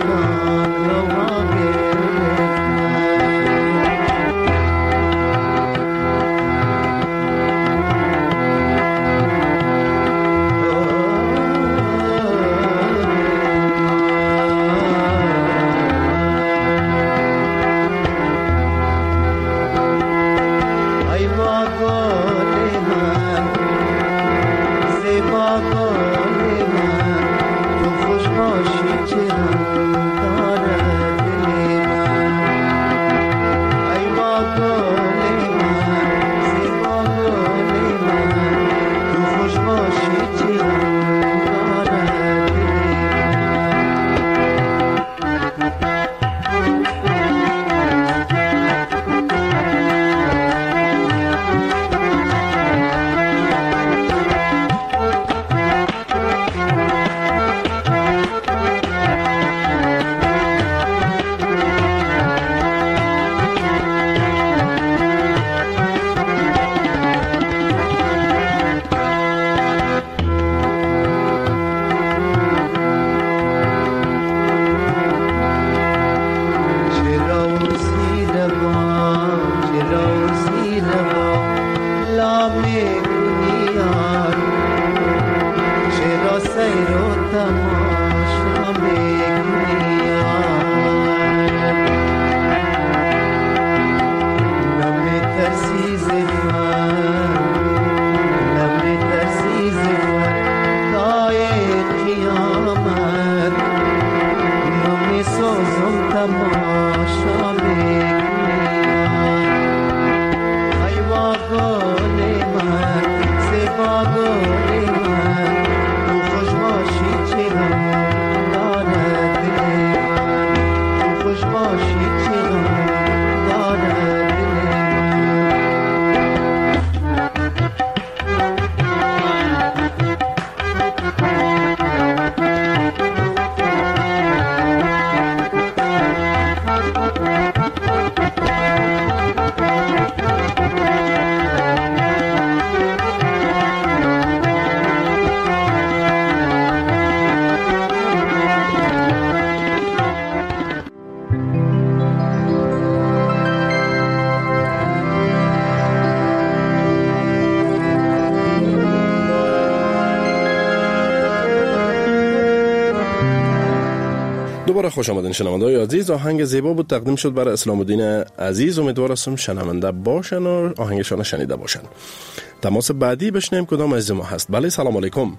دوباره خوش آمدین شنونده‌های عزیز. آهنگ زیبا بود تقدیم شد برای اسلام الدین عزیز. امیدوار هستم شنونده باشن و آهنگشان شنیده باشن. تماس بعدی بشنیم کدام عزیز ما هست. بله سلام علیکم.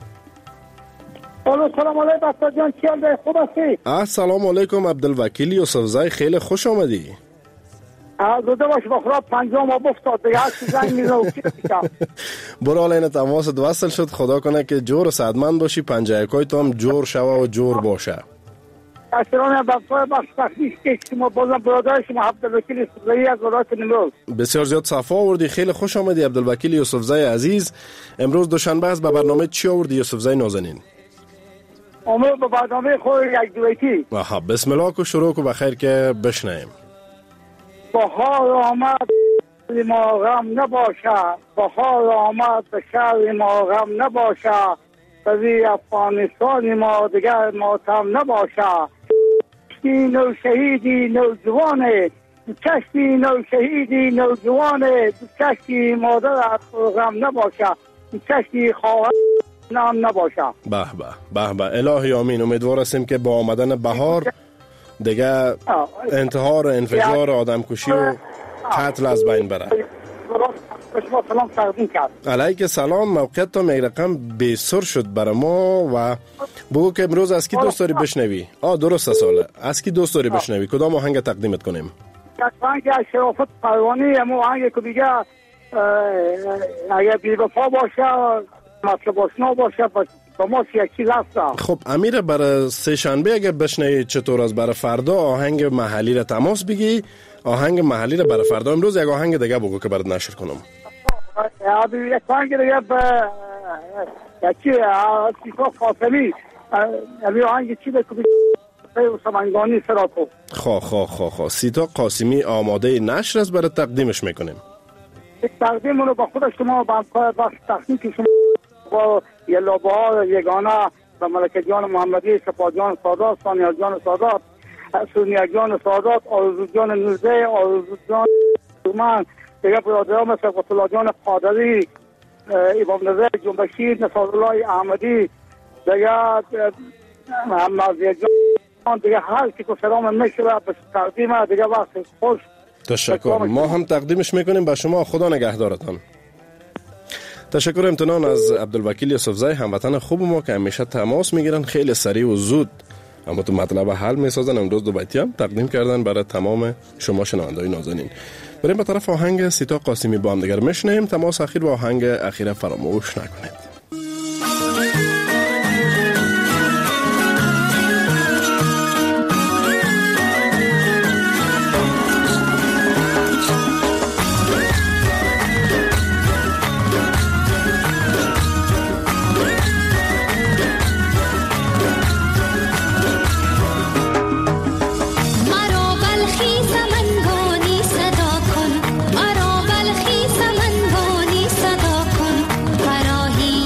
سلام علیکم استاد جان، چی حال؟ خوب هستی؟ السلام علیکم عبدالوکیل یوسف زای، خیلی خوش آمدی. آزاده باش بخورا پنجام آب افتاد دیگه هر چی زنگ میزنم برو حالا این تماست وصل شد. خدا کنه که جور و صحتمند باشی، پنجه یکای تو هم جور شوه و جور باشه. اشترانه بفای بخش تخصیص که شما بازم برادر شما عبدالوکیل یوسف زای از ولایت نیمروز. بسیار زیاد صفا آوردی، خیلی خوش آمدی عبدالوکیل یوسف زای عزیز. امروز دوشنبه است، به برنامه چی آوردی یوسف زای نازنین؟ امروز به برنامه خود یک دویتی. آها بسم الله کو شروع کو بخیر که بشنیم. بهار آمد ما غم نباشه، بهار آمد به شهر ما غم نباشه، بزی افغانستان ما دیگر ماتم نباشه. کشتی نو شهیدی نوجوانه، کشتی نو شهیدی نوجوانه، کشتی مادر غم نباشه، کشتی خواهر نام نباشه. به به به به الهی آمین. امیدوار هستیم که با آمدن بهار دیگه انتحار و انفجار آدم کشی و قتل از بین بره. سلام تقدیم کرد. علیک سلام. موقعیت تا یک رقم بیسر شد برای ما و بگو که امروز از کی دوست داری بشنوی؟ آه درست ساله. از کی دوست داری بشنوی؟ کدام آهنگ تقدیمت کنیم؟ یک آهنگ از شرافت پروانی، اما آهنگ که دیگه اگر بی وفا باشه مطلب آشنا باشه با ما یکی لفظه. خب امیر برای سه شنبه اگه بشنوی چطور از برای فردا آهنگ محلی را تماس بگی، آهنگ محلی را برای فردا. امروز یک آهنگ دیگه بگو که برات نشر کنم. یک آهنگ دیگه به یکی سیتا قاسمی، یعنی آهنگ چی به سمنگانی سراتو. خواه خواه خواه خواه سیتا قاسمی آماده نشر است، برای تقدیمش میکنیم. تقدیم رو با خود شما با بخش تخنیک شما با یه لابه ها یگانه و ملکه جان محمدی، سپاه جان سادات، ثانیه جان سادات، سونیا جان سادات، آرزو جان نوزده، آرزو جان من، دیگه برادران مثل قطلا جان قادری، امام نظر جنبشی، نصرالله احمدی، دیگه محمد جان، دیگه هر کی که سلام میشوه به تقدیم دیگه وقت خوش. تشکر. ما هم تقدیمش میکنیم به شما. خدا نگهدارتان. تشکر امتنان از عبدالوکیل یوسفزای، هموطن خوب ما که همیشه تماس میگیرن، خیلی سریع و زود اما تو مطلب حل میسازن. امروز دو بیتی هم تقدیم کردن برای تمام شما شنونده‌های نازنین. بریم به طرف آهنگ سیتا قاسمی با هم دیگر میشنیم. تماس اخیر با آهنگ اخیر فراموش نکنید. صدا کن، مرا بلخی سمنگانی صدا کن، فراهی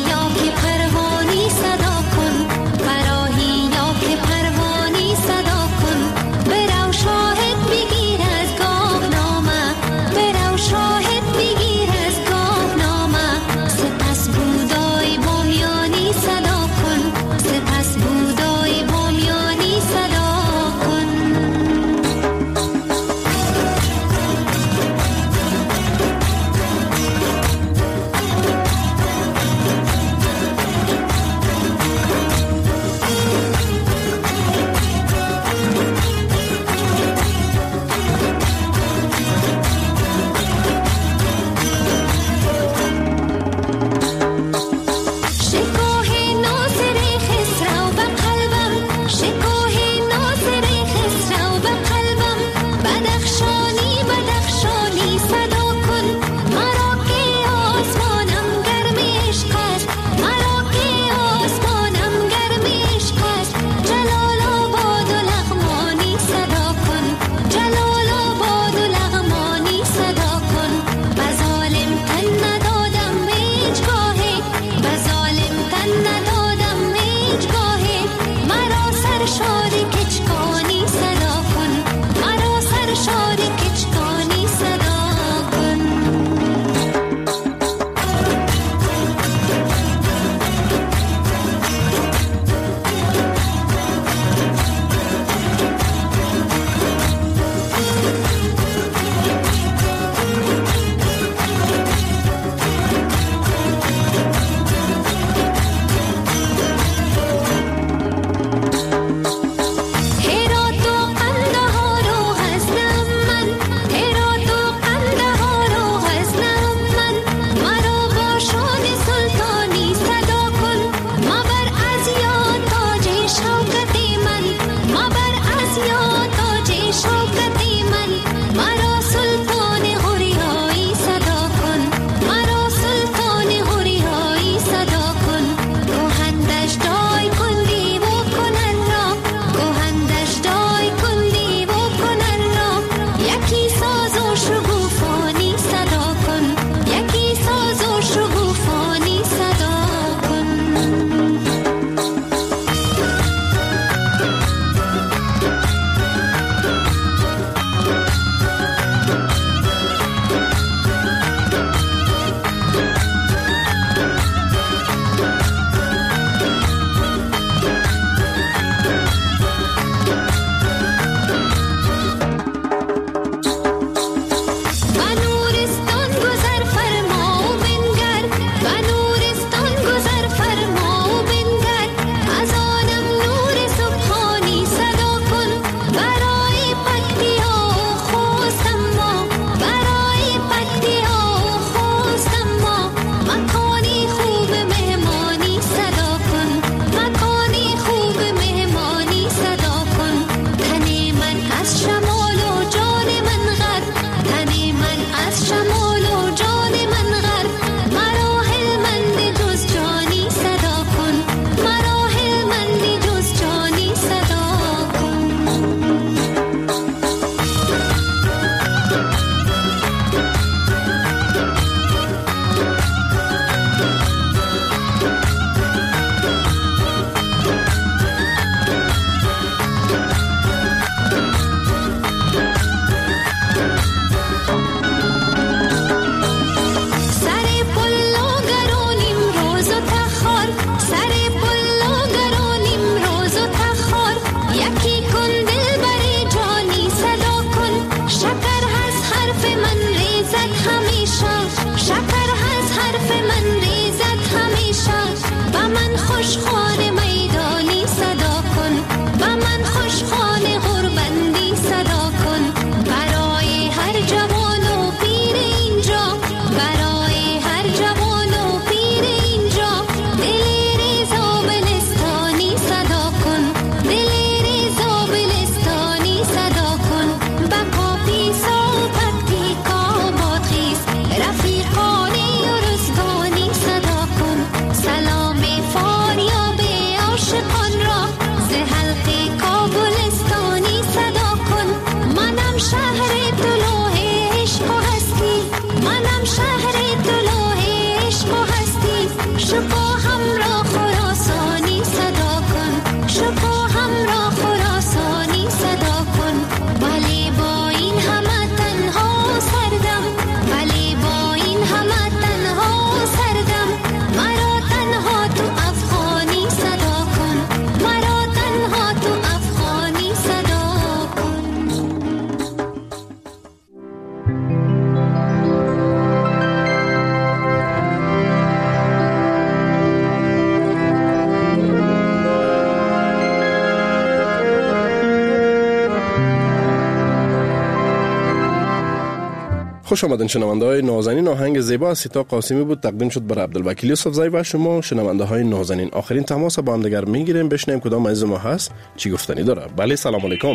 خوش آمدین شنونده های نازنین. آهنگ زیبا از سیتا قاسمی بود، تقدیم شد بر عبدالوکیل یوسفزئی و شما شنونده های نازنین. آخرین تماس با هم دیگر میگیریم، بشنویم کدام عزیز ما هست چی گفتنی داره. بله سلام علیکم.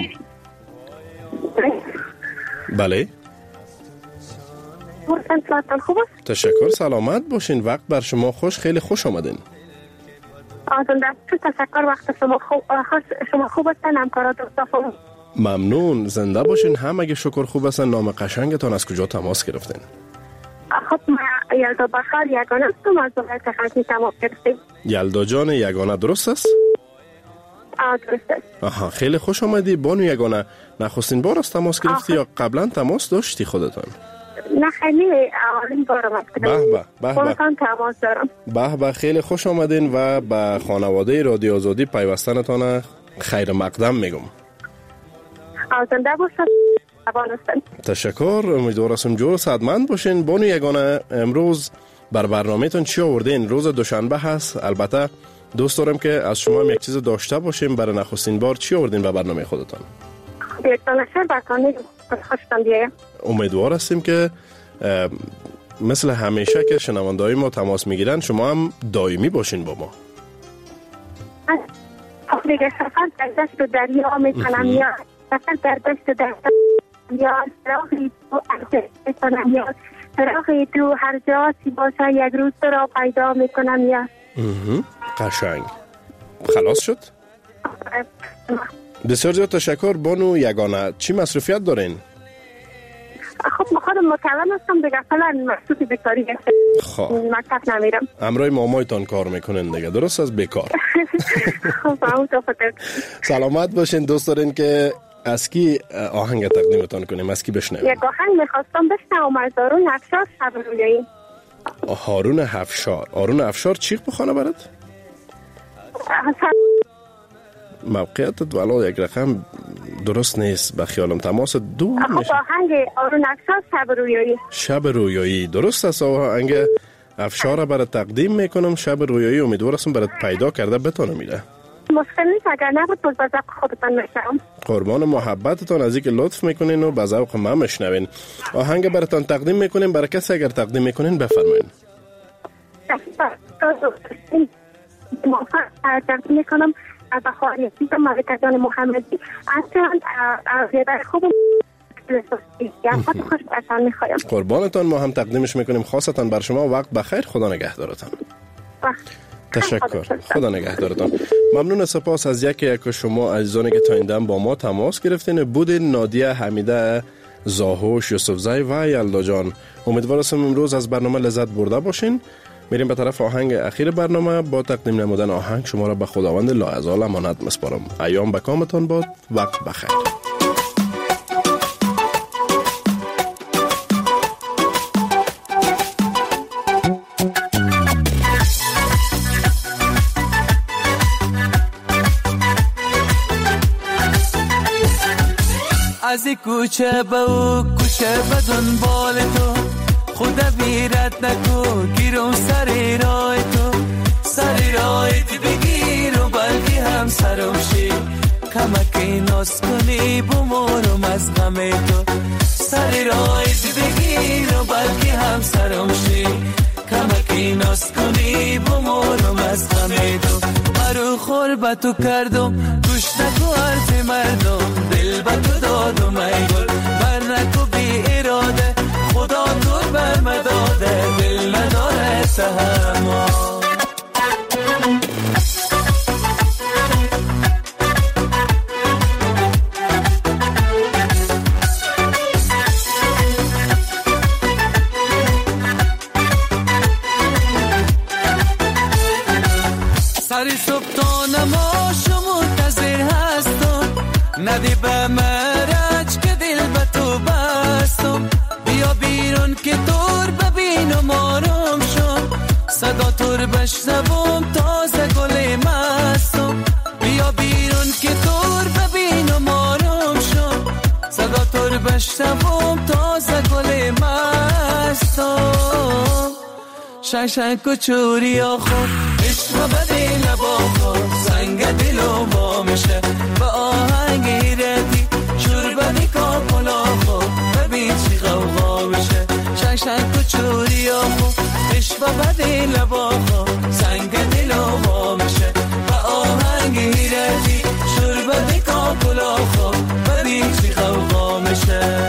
بله تشکر، سلامت باشین، وقت بر شما خوش، خیلی خوش آمدین. آزنده تشکر، وقت شما خوب شما خوب هستن، همکارات دوستان ممنون، زنده باشین. هم اگه شکر خوب هستن. نام قشنگتان از کجا تماس گرفتین؟ خب ما یلدا بخار یگانه هستم، از ولایت خرطوم تماس گرفتیم. یلدا جان یگانه درست است؟ آه درست است. آها، خیلی خوش آمدی بانو یگانه. نخستین بار از تماس گرفتی یا قبلا تماس داشتی خودتان؟ نه خیلی اولین بار آمد کردم. به به به به تماس دارم. به به، خیلی خوش آمدین و به خانواده رادیو آزادی پیوستنتان خیر مقدم میگم. زنده باشد. تشکر، امیدوار هستم جور صحتمند باشین. بانو یگانه امروز بر برنامه‌تون چی آوردین؟ روز دوشنبه هست، البته دوست دارم که از شما هم یک چیز داشته باشیم. برای نخستین بار چی آوردین به برنامه خودتان؟ یک دانشجو برنامه خوشتان بیایم. امیدوار هستیم که مثل همیشه که شنونده‌های ما تماس میگیرن شما هم دائمی باشین با ما. دیگه سفر در دست دریا میکنم یا سفر در دست دریا یا سراغی تو ارزش میکنم یا سراغی تو هر جا سی باشه یک روز را پیدا میکنم یا قشنگ. خلاص شد؟ بسیار زیاد تشکر بانو یگانه. چی مصروفیت دارین؟ خب ما خودم مکلم هستم دیگه، فعلا مصروف بیکاری هستم. خب مکتب نمیرم. امرای مامایتان کار میکنن دیگه، درست از بیکار؟ خب همون تو فکر. سلامت باشین. دوست دارین که از کی آهنگ تقدیمتان کنیم؟ از کی بشنویم؟ یک آهنگ میخواستم بشنوم از هارون افشار، شب رویایی. هارون افشار. هارون افشار چیخ بخونه برات؟ موقعیتت والا یک رقم درست نیست به خیالم، تماس دور میشه. خب آهنگ هارون افشار شب رویایی. شب رویایی درست است. آهنگ افشار را برات تقدیم میکنم. شب رویایی امیدوار هستم برات پیدا کرده بتونه میره. مشکل نیست، اگر نبود باز به ذوق خودتان میشنم. قربان محبتتان، از اینکه لطف میکنین و به ذوق ما میشنوین. آهنگ براتون تقدیم میکنیم. برای کسی اگر تقدیم میکنین بفرمایید. تقدیم میکنم بخاری سیستم ملکه جان محمدی اصلا ریدر خوب خوش برسان میخوایم. قربانتان، ما هم تقدیمش میکنیم خاصتان بر شما. وقت بخیر، خدا نگهدارتان. تشکر، خدا نگهدارتان. ممنون، سپاس از یکی یک شما عزیزانی که تا این دم با ما تماس گرفتین. بودین نادیه، حمیده، زاهوش، یوسفزئی و یلدا جان. امیدوار هستم امروز از برنامه لذت برده باشین. میریم به طرف آهنگ اخیر برنامه. با تقدیم نمودن آهنگ شما را به خداوند لاعزال امانت میسپارم. ایام به کامتان باد. وقت بخیر. از کوچه به او کوچه به دنبال تو، خدا بیرت نکو گیرم سر رای تو، سر رای تو بگیر و بلکه هم سرم شی، کمکی ناز کنی بمورم از غم تو، سر رای تو بگیر و بلکه هم سرم شی، کمکی ناز کنی بمورم از غم تو. مرو خور به تو کردم گوش نکو حرف مردم، دل به تو دادم ای گل بر نکو بی اراده، خدا تو بر مداده دل نداره تحمل. سری صبح تا نماش منتظر هستم، ندی به مرج که دل به تو بستم، بیا بیرون که تور ببینم آرام شم، صدا تور بشنوم تازه گل مستم، بیا بیرون که تور ببینم آرام شم، صدا تور بشنوم تازه گل مستم. شنگ شنگ کچوری آخو عشق بدی لبا خود سنگ دلو با میشه، به آهنگی ردی شور بدی کاپلا خود ببین چی غوغا میشه. و بدی لباخا سنگ دل و وا میشه و آهنگ هیرتی شربت کاکلاخا ببین چی غوغا میشه.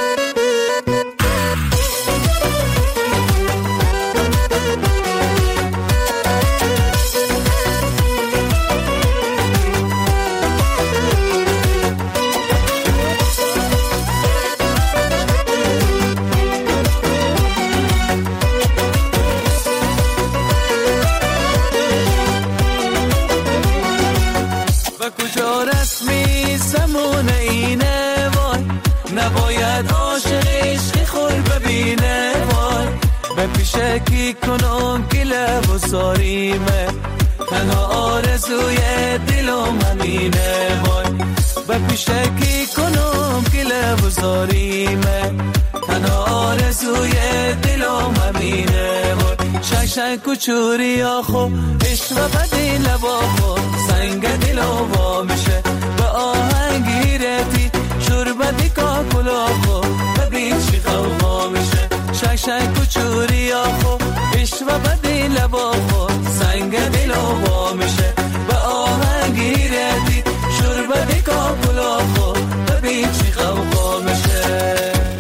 پیشکی کنم که لب و زاریمه تنها آرزوی دلم همینه وای به پیشکی کنم که لب و زاریمه تنها آرزوی دلم همینه وای شنگ شنگ کچوری آخو عشق و بدی لبا خو سنگ دلم وا میشه به آهنگی رتی شربتی کاکلا خو ببین چی غوغا میشه شنگ شنگ کچوری آخو عشق و بدی لبا خو سنگ دلم وا میشه به آهنگی رتی شربتی کاکلا خو ببین چی غوغا میشه.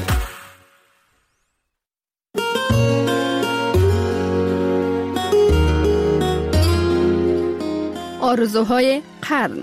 آرزوهای قرن.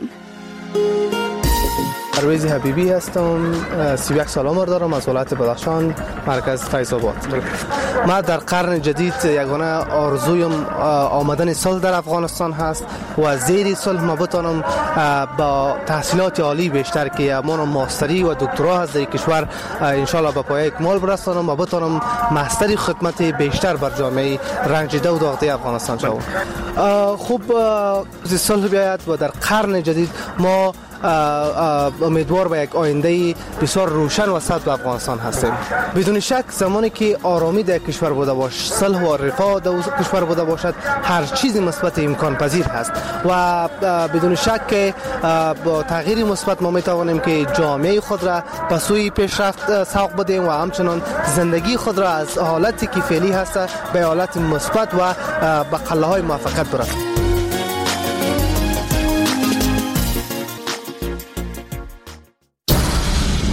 پرویز حبیبی هستم، سی و یک سال عمر دارم، از ولایت بدخشان، مرکز فیض آباد. من در قرن جدید یگانه آرزویم آمدن صلح در افغانستان هست و زیر صلح ما بتانم با تحصیلات عالی بیشتر که من ماستری و دکترا هست در کشور ان شاء الله به پایه اکمال برسانم و بتانم مستری خدمت بیشتر بر جامعه رنجیده و داغده افغانستان شوم. خوب صلح بیاید و در قرن جدید ما امیدوار به یک آینده بسیار روشن و سعد به افغانستان هستیم. بدون شک زمانی که آرامی در کشور بوده باش، صلح و رفاه در کشور بوده باشد، هر چیزی مثبت امکان پذیر هست و بدون شک که با تغییر مثبت ما میتوانیم که جامعه خود را به سوی پیشرفت سوق بدیم و همچنان زندگی خود را از حالتی که فعلی هست به حالت مثبت و به قله های موفقیت برسانیم.